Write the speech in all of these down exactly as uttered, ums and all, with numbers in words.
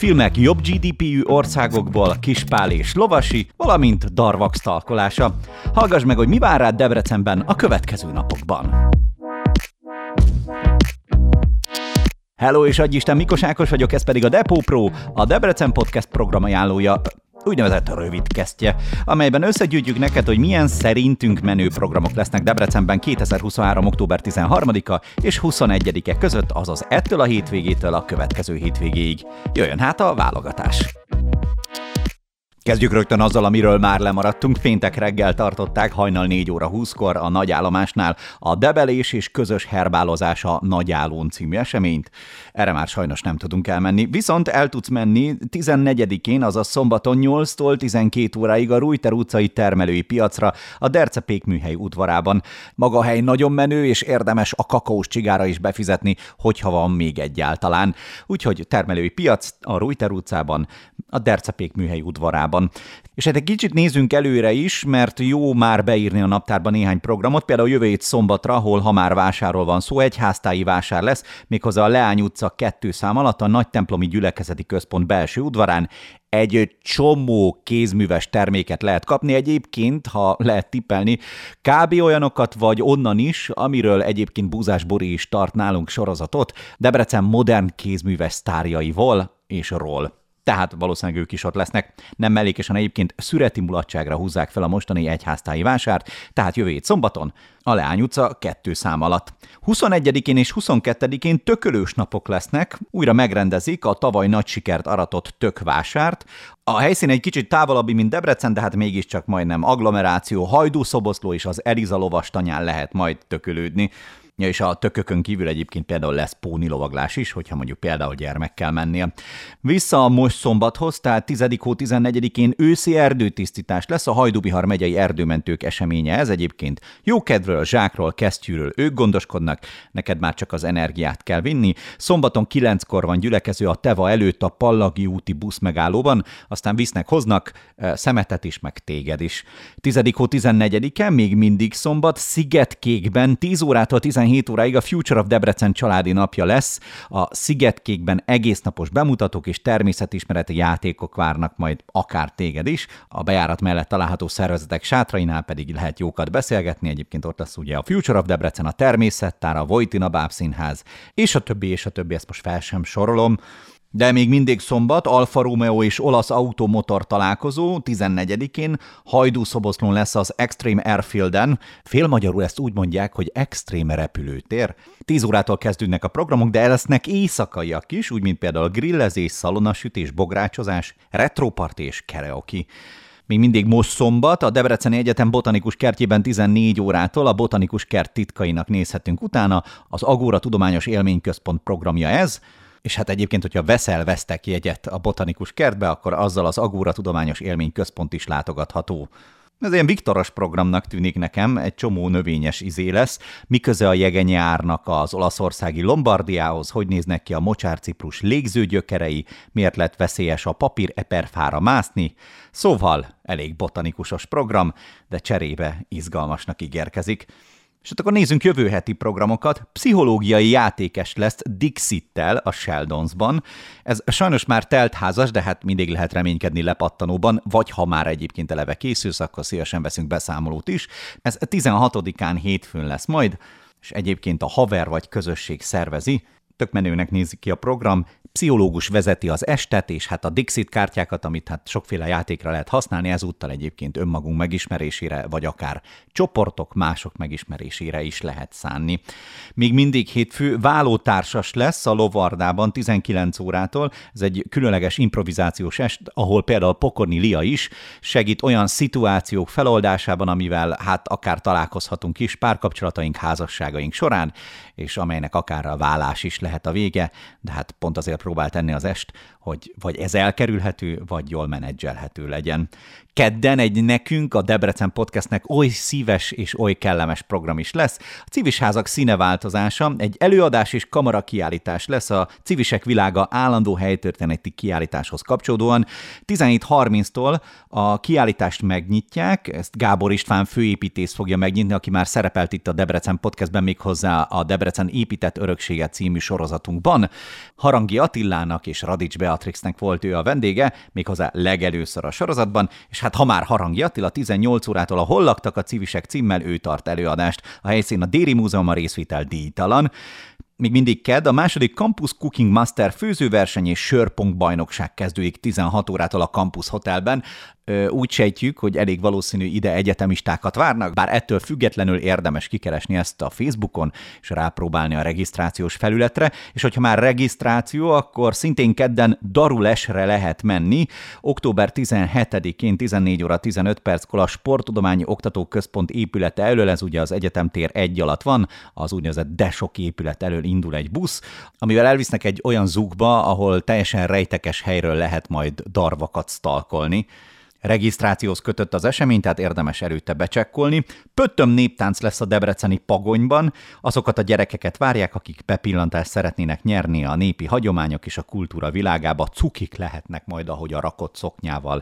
filmek jobb gé dé pé-ű országokból, Kispál és Lovasi, valamint Darvax talkolása. Hallgass meg, hogy mi vár rád Debrecenben a következő napokban. Hello és adjisten, Mikos Ákos vagyok, ez pedig a Depot Pro, a Debrecen Podcast programajánlója, úgynevezett rövidkesztje, amelyben összegyűjtjük neked, hogy milyen szerintünk menő programok lesznek Debrecenben kétezer-huszonhárom. október tizenharmadika és huszonegyedike között, azaz ettől a hétvégétől a következő hétvégéig. Jöjjön hát a válogatás! Kezdjük rögtön azzal, amiről már lemaradtunk. Péntek reggel tartották hajnal négy óra húszkor a Nagyállomásnál a Debelés és közös herbálozás a Nagyállón című eseményt. Erre már sajnos nem tudunk elmenni, viszont el tudsz menni tizennegyedikén, azaz szombaton nyolctól tizenkét óráig a Rújter utcai termelői piacra a Derce Pékműhely udvarában. Maga a hely nagyon menő, és érdemes a kakaós csigára is befizetni, hogyha van még egyáltalán. Úgyhogy termelői piac a Rújter utcában, a Derce Pékműhely udvarában. És hát egy kicsit nézzünk előre is, mert jó már beírni a naptárba néhány programot, például jövő hét szombatra, ahol ha már vásárról van szó, egy háztáji vásár lesz, méghozzá a Leány utca kettő szám alatt a Nagytemplomi Gyülekezeti Központ belső udvarán. Egy csomó kézműves terméket lehet kapni, egyébként, ha lehet tippelni, kb. Olyanokat vagy onnan is, amiről egyébként Búzás Bori is tart nálunk sorozatot, Debrecen modern kézműves sztárjaival és ról. Tehát valószínűleg ők is ott lesznek. Nem mellékesen egyébként szüreti mulatságra húzzák fel a mostani egyháztáji vásárt, tehát jövő hét szombaton a Leány utca kettő szám alatt. huszonegyedikén és huszonkettedikén tökölős napok lesznek, újra megrendezik a tavaly nagy sikert aratott tökvásárt. A helyszín egy kicsit távolabbi, mint Debrecen, de hát mégiscsak majdnem agglomeráció, Hajdú-Szoboszló és az Eliza lovastanyán lehet majd tökölődni. Ja, és a tökökön kívül egyébként például lesz pónilovaglás is, hogyha mondjuk például gyermekkel mennie. Vissza a most szombathoz, tehát tizedik hó tizennegyedikén őszi erdőtisztítás lesz, a Hajdú-Bihar megyei erdőmentők eseménye. Ez egyébként jókedvről, zsákról, kesztyűről ők gondoskodnak, neked már csak az energiát kell vinni. Szombaton kilenckor van gyülekező a Teva előtt a Pallagi úti buszmegállóban, aztán visznek, hoznak szemetet is, meg téged is. tizedik hó tizennegyedike, még mindig szombat, Szigetkékben tíz órától tizenhét óráig a Future of Debrecen családi napja lesz. A Szigetkékben egésznapos bemutatók és természetismereti játékok várnak majd akár téged is. A bejárat mellett található szervezetek sátrainál pedig lehet jókat beszélgetni. Egyébként ott lesz ugye a Future of Debrecen, a Természettár, a Vojtina Bábszínház, és a többi, és a többi, ezt most fel sem sorolom. De még mindig szombat, Alfa Romeo és olasz automotor találkozó, tizennegyedikén Hajdú-Szoboszlón lesz az Extreme Airfielden. Félmagyarul ezt úgy mondják, hogy Extreme repülőtér. tíz órától kezdődnek a programok, de lesznek éjszakaiak is, úgy mint például grillezés, szalonasütés, bográcsozás, retroparty és karaoke. Még mindig most szombat, a Debreceni Egyetem botanikus kertjében tizennégy órától a botanikus kert titkainak nézhetünk utána, az Agóra Tudományos Élményközpont programja ez. És hát egyébként, hogyha veszel, vesztek jegyet a botanikus kertbe, akkor azzal az Agóra Tudományos Élményközpont is látogatható. Ez ilyen viktoros programnak tűnik nekem, egy csomó növényes izé lesz. Mi köze a jegenyárnak az olaszországi Lombardiához, hogy néznek ki a mocsárciprus légzőgyökerei, miért lett veszélyes a papír eperfára mászni. Szóval elég botanikusos program, de cserébe izgalmasnak ígérkezik. És akkor nézzünk jövő heti programokat. Pszichológiai játékes lesz Dixittel a Sheldonsban. Ez sajnos már teltházas, de hát mindig lehet reménykedni lepattanóban, vagy ha már egyébként eleve készülsz, akkor szívesen veszünk beszámolót is. Ez tizenhatodikán hétfőn lesz majd, és egyébként a Haver vagy közösség szervezi. Tök menőnek nézik ki a program, pszichológus vezeti az estet, és hát a Dixit kártyákat, amit hát sokféle játékra lehet használni, ezúttal egyébként önmagunk megismerésére, vagy akár csoportok, mások megismerésére is lehet szánni. Még mindig hétfő vállótársas lesz a Lovardában tizenkilenc órától, ez egy különleges improvizációs est, ahol például Pokorni Lia is segít olyan szituációk feloldásában, amivel hát akár találkozhatunk is párkapcsolataink, házasságaink során, és amelynek akár a vállás is lehet a vége, de hát pont azért próbál tenni az est, hogy vagy ez elkerülhető, vagy jól menedzselhető legyen. Kedden egy nekünk, a Debrecen Podcastnek oly szíves és oly kellemes program is lesz. A Civis Házak színeváltozása, egy előadás és kamara kiállítás lesz a Civisek világa állandó helytörténeti kiállításhoz kapcsolódóan. tizenhét harminctól a kiállítást megnyitják, ezt Gábor István főépítész fogja megnyitni, aki már szerepelt itt a Debrecen Podcastben, méghozzá a Debrecen épített öröksége című sorozatunkban. Harangi Attilának és Radics Beatrixnek volt ő a vendége, méghozzá legelőször a sorozatban, és hát ha már Harangi Attila tizennyolc órától a Hol laktak a civisek címmel ő tart előadást. A helyszín a Déri Múzeum, a részvétel díjtalan. Még mindig kedd, a második Campus Cooking Master főzőverseny és sörpong bajnokság kezdődik tizenhat órától a Campus Hotelben. Úgy sejtjük, hogy elég valószínű ide egyetemistákat várnak, bár ettől függetlenül érdemes kikeresni ezt a Facebookon, és rápróbálni a regisztrációs felületre, és hogyha már regisztráció, akkor szintén kedden Darulesre lehet menni. október tizenhetedikén tizennégy óra tizenöt perckor a Sporttudományi Oktatóközpont épülete elől, ez ugye az Egyetemtér egy alatt van, az úgynevezett Desok épület elől indul egy busz, amivel elvisznek egy olyan zugba, ahol teljesen rejtekes helyről lehet majd darvakat stalkolni. Regisztrációhoz kötött az esemény, tehát érdemes előtte becsekkolni. Pöttöm néptánc lesz a debreceni Pagonyban. Azokat a gyerekeket várják, akik bepillantást szeretnének nyerni a népi hagyományok és a kultúra világába. Cukik lehetnek majd, ahogy a rakott szoknyával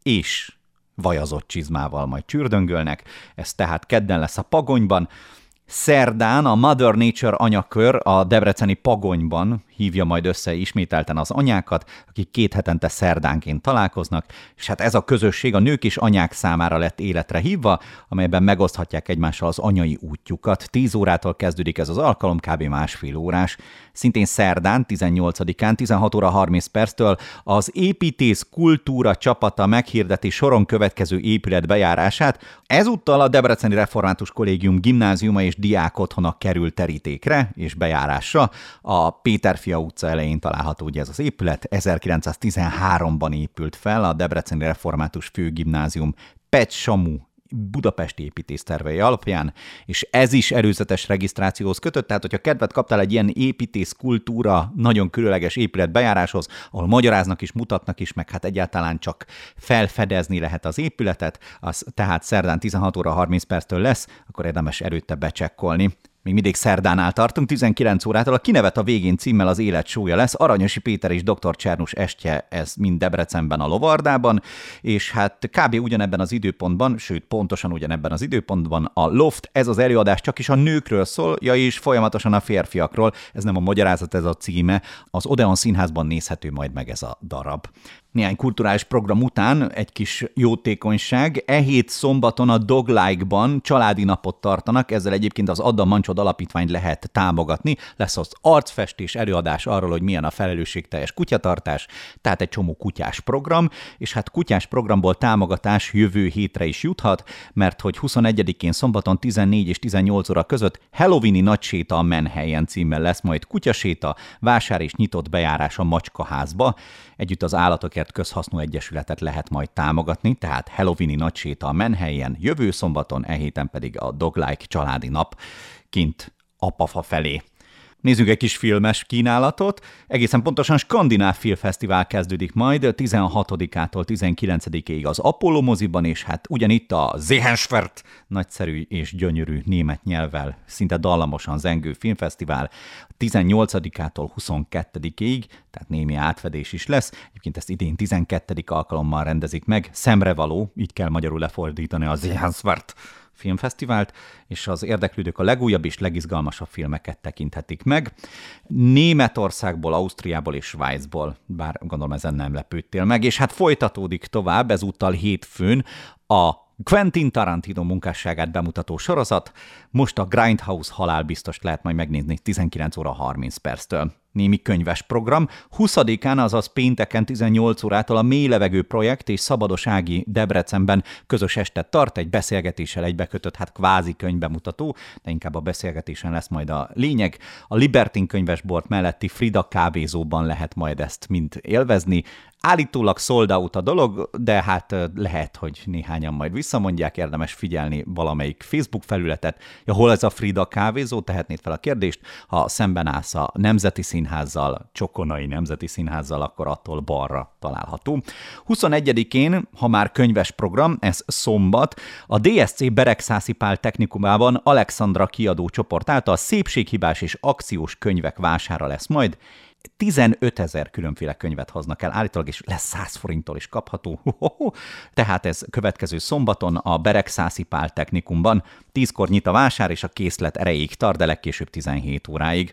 és vajazott csizmával majd csürdöngölnek. Ez tehát kedden lesz a Pagonyban. Szerdán a Mother Nature anyakör a debreceni Pagonyban hívja majd össze ismételten az anyákat, akik két hetente szerdánként találkoznak, és hát ez a közösség a nők és anyák számára lett életre hívva, amelyben megoszthatják egymással az anyai útjukat. tíz órától kezdődik ez az alkalom, kb. Másfél órás. Szintén szerdán, tizennyolcadikán, tizenhat óra harminc perctől az Építész Kultúra csapata meghirdeti soron következő épület bejárását. Ezúttal a Debreceni Református Kollégium gimnáziuma és diákotthona kerül terítékre és bejárásra. A Péter Fia utca elején található ugye ez az épület, ezerkilencszáztizenháromban épült fel a Debreceni Református Főgimnázium Pets Samu budapesti építésztervei alapján, és ez is előzetes regisztrációhoz kötött, tehát hogyha kedvet kaptál egy ilyen építész kultúra, nagyon különleges épület bejáráshoz, ahol magyaráznak is, mutatnak is, meg hát egyáltalán csak felfedezni lehet az épületet, az tehát szerdán tizenhat óra harminc perctől lesz, akkor érdemes előtte becsekkolni. Még mindig szerdánál tartunk, tizenkilenc órától a Kinevet a végén címmel az élet sója lesz. Aranyosi Péter és doktor Csernus estje, ez mind Debrecenben a Lovardában, és hát kb. Ugyanebben az időpontban, sőt pontosan ugyanebben az időpontban a Loft, ez az előadás csak is a nőkről szól, ja és folyamatosan a férfiakról, ez nem a magyarázat, ez a címe, az Odeon Színházban nézhető majd meg ez a darab. Néhány kulturális program után egy kis jótékonyság. E hét szombaton a Doglike-ban családi napot tartanak, ezzel egyébként az Adda Mancsod alapítványt lehet támogatni. Lesz az arcfestés előadás arról, hogy milyen a felelősségteljes kutyatartás, tehát egy csomó kutyás program, és hát kutyás programból támogatás jövő hétre is juthat, mert hogy huszonegyedikén szombaton tizennégy és tizennyolc óra között Halloweeni nagyséta a Menhelyen címmel lesz majd kutyaséta, vásár és nyitott bejárás a Macskaházba. Együtt az Állatokért Közhasznú Egyesületet lehet majd támogatni, tehát Halloweeni nagyséta a Menhelyen, jövő szombaton, e héten pedig a Doglike családi nap kint Apafa felé. Nézzük egy kis filmes kínálatot. Egészen pontosan Skandináv Filmfesztivál kezdődik majd tizenhatodikától tizenkilencedikéig az Apollo moziban, és hát ugyanitt a Sehenswert nagyszerű és gyönyörű német nyelvvel szinte dallamosan zengő filmfesztivál tizennyolcadikától huszonkettedikéig, tehát némi átfedés is lesz. Egyébként ezt idén tizenkettedik alkalommal rendezik meg. Szemrevaló, így kell magyarul lefordítani a Sehenswert filmfesztivált, és az érdeklődők a legújabb és legizgalmasabb filmeket tekinthetik meg. Németországból, Ausztriából és Svájcból, bár gondolom ezen nem lepődtél meg, és hát folytatódik tovább, ezúttal hétfőn a Quentin Tarantino munkásságát bemutató sorozat. Most a Grindhouse halálbiztost lehet majd megnézni tizenkilenc óra harminc perctől. Némi könyves program. huszadikán, azaz pénteken tizennyolc órától a Mély Levegő projekt és Szabados Ági Debrecenben közös estet tart, egy beszélgetéssel egybekötött, hát kvázi könyvbemutató, de inkább a beszélgetésen lesz majd a lényeg. A Libertin könyvesbolt melletti Frida kávézóban lehet majd ezt mind élvezni. Állítólag sold out a dolog, de hát lehet, hogy néhányan majd visszamondják, érdemes figyelni valamelyik Facebook felületet. Ja, hol ez a Frida kávézó? Tehetnéd fel a kérdést. Ha szemben állsz a Nemzeti Színházzal, Csokonai Nemzeti Színházzal, akkor attól balra található. huszonegyedikén, ha már könyves program, ez szombat, a dé es cé Beregszászi Pál Technikumában Alexandra kiadó csoport által szépséghibás és akciós könyvek vására lesz majd. tizenötezer különféle könyvet hoznak el, állítólag és lesz száz forinttól is kapható. Tehát ez következő szombaton a Beregszászi Pál Technikumban. tízkor nyit a vásár, és a készlet erejéig tart, de legkésőbb tizenhét óráig.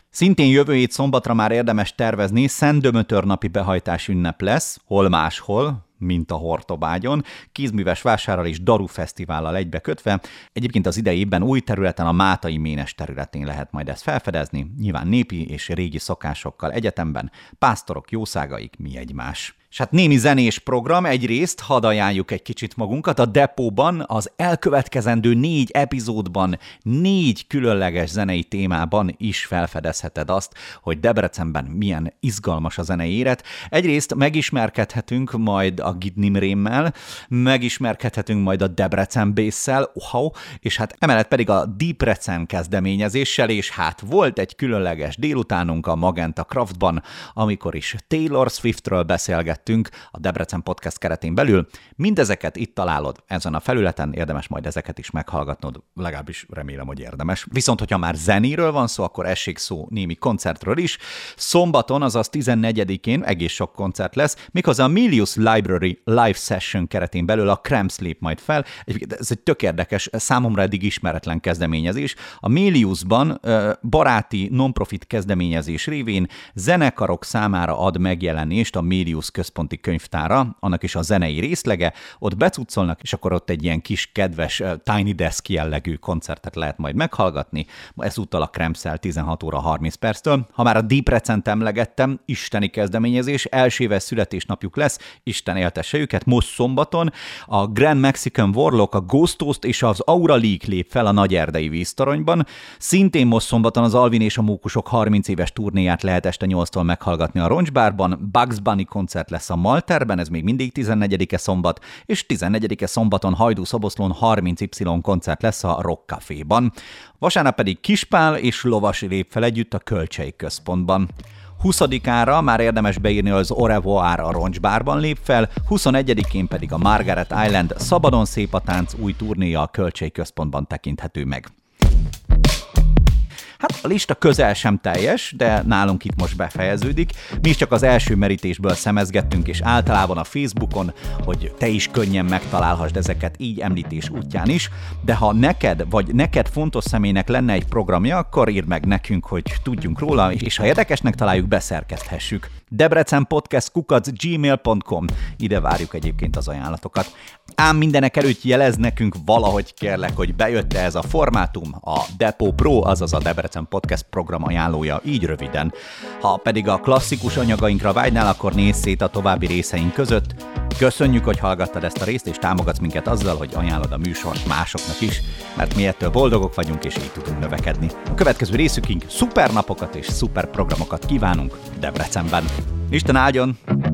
Szintén jövő hét szombatra már érdemes tervezni, Szentdömötör napi behajtás ünnep lesz, hol máshol, mint a Hortobágyon, kézműves vásárral és Daru fesztivállal egybekötve. Egyébként az idei évben új területen, a Mátai Ménes területén lehet majd ezt felfedezni, nyilván népi és régi szokásokkal egyetemben, pásztorok, jószágaik, mi egymás. És hát némi zenés program, egyrészt hadd ajánljuk egy kicsit magunkat, a Depóban az elkövetkezendő négy epizódban, négy különleges zenei témában is felfedezheted azt, hogy Debrecenben milyen izgalmas a zenei élet. Egyrészt megismerkedhetünk majd a Gid Nimrémmel, megismerkedhetünk majd a Debrecen Bass-szel, wow, és hát emellett pedig a Deeprecen kezdeményezéssel, és hát volt egy különleges délutánunk a Magenta Craftban, amikor is Taylor Swiftről beszélgettünk a Debrecen Podcast keretén belül. Mindezeket itt találod ezen a felületen, érdemes majd ezeket is meghallgatnod, legalábbis remélem, hogy érdemes. Viszont, hogyha már zenéről van szó, akkor essék szó némi koncertről is. Szombaton, azaz tizennegyedikén egész sok koncert lesz, méghozzá a Milius Library Live Session keretén belül a Cramps lép majd fel. Ez egy tök érdekes, számomra eddig ismeretlen kezdeményezés. A Miliusban baráti non-profit kezdeményezés révén zenekarok számára ad megjelenést a Milius központi könyvtára, annak is a zenei részlege, ott becuccolnak, és akkor ott egy ilyen kis kedves Tiny Desk jellegű koncertet lehet majd meghallgatni. Ezúttal a Cramps-szel tizenhat óra harminc perctől. Ha már a Deeprecent emlegettem, isteni kezdeményezés, első éves születésnapjuk lesz, Isten éltesse őket, most szombaton. A Grand Mexican Warlock, a Ghost Toast és az Aura League lép fel a Nagyerdei víztoronyban. Szintén most szombaton az Alvin és a Mókusok harminc éves turnéját lehet este nyolctól meghallgatni a Roncsbárban, Bugs Bunny koncert lesz a Malterben, ez még mindig tizennegyedike szombat, és tizennegyedike szombaton Hajdú-Szoboszlón harminc Y koncert lesz a Rock Caféban. Vasárnap pedig Kispál és Lovasi lép fel együtt a Kölcsei Központban. huszadikára már érdemes beírni, az Au revoir a Roncsbárban lép fel, huszonegyedikén pedig a Margaret Island Szabadon szép a tánc új turnéja a Kölcsei Központban tekinthető meg. Hát a lista közel sem teljes, de nálunk itt most befejeződik. Mi is csak az első merítésből szemezgettünk, és általában a Facebookon, hogy te is könnyen megtalálhassd ezeket így említés útján is, de ha neked vagy neked fontos személynek lenne egy programja, akkor írd meg nekünk, hogy tudjunk róla, és ha érdekesnek találjuk, beszerkeszthessük. debrecenpodcast kukac gmail pont com. Ide várjuk egyébként az ajánlatokat. Ám mindenek előtt jelez nekünk valahogy, kérlek, hogy bejött-e ez a formátum, a Depó Pro, azaz a Debrecen Podcast program ajánlója, így röviden. Ha pedig a klasszikus anyagainkra vágynál, akkor nézz szét a további részeink között. Köszönjük, hogy hallgattad ezt a részt, és támogatsz minket azzal, hogy ajánlod a műsort másoknak is, mert mi ettől boldogok vagyunk, és így tudunk növekedni. A következő részükig szuper napokat és szuper programokat kívánunk Debrecenben. Isten áldjon!